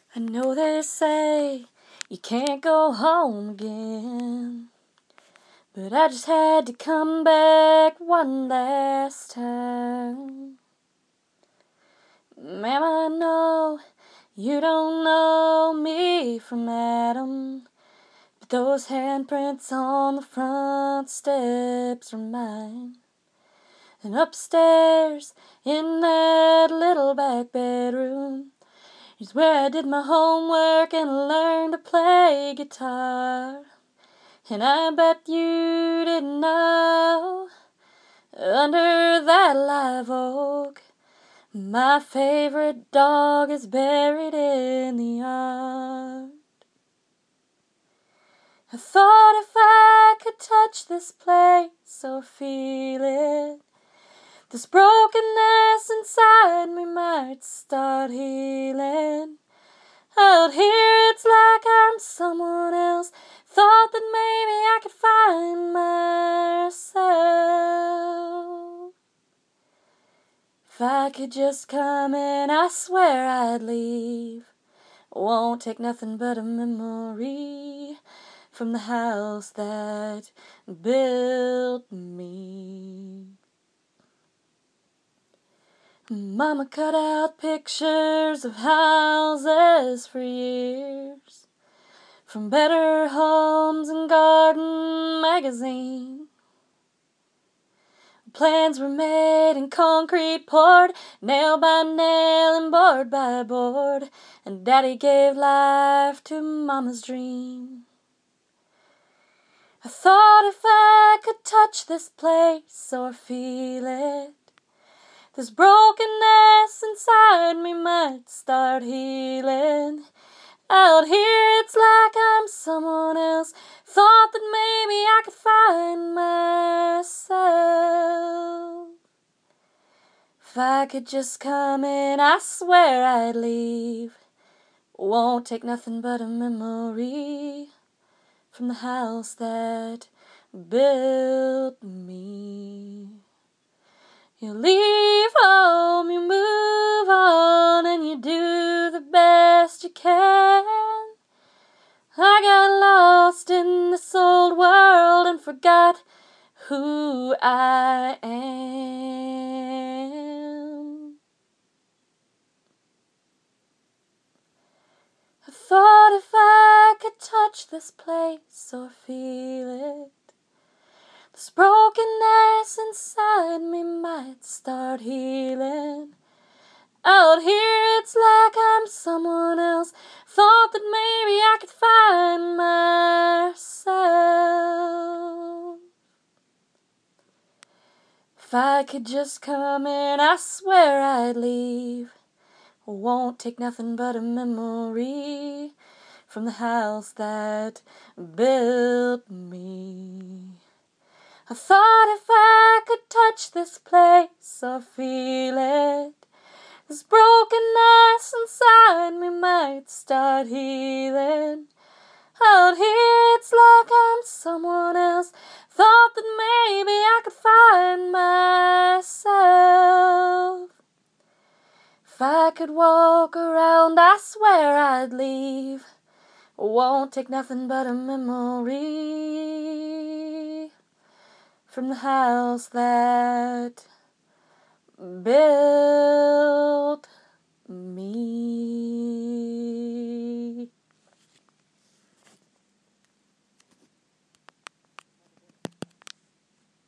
I know they say you can't go home again, but I just had to come back one last time. Ma'am, I know you don't know me from Adam, but those handprints on the front steps are mine. And upstairs in that little back bedroom is where I did my homework and learned to play guitar. And I bet you didn't know, under that live oak, my favorite dog is buried in the yard. I thought if I could touch this place or feel it, this brokenness inside me might start healing. Out here it's like I'm someone else. Thought that maybe I could find myself. If I could just come in, I swear I'd leave. Won't take nothing but a memory from the house that built me. Mama cut out pictures of houses for years, from Better Homes and Garden magazine. Plans were made and concrete poured, nail by nail and board by board, and Daddy gave life to Mama's dream. I thought if I could touch this place or feel it, this brokenness inside me might start healing. Out here it's like I'm someone else. Thought that maybe I could find myself. If I could just come in, I swear I'd leave. Won't take nothing but a memory from the house that built me. You leave home, you move on, and you do the best you can. I got lost in this old world and forgot who I am. I thought if I could touch this place or feel it, this brokenness inside me might start healing. Out here it's like I'm someone else. Thought that maybe I could find myself. If I could just come in, I swear I'd leave. Won't take nothing but a memory from the house that built me. I thought if I could touch this place or feel it, this brokenness inside me might start healing. Out here it's like I'm someone else. Thought that maybe I could find myself. If I could walk around, I swear I'd leave. Won't take nothing but a memory from the house that built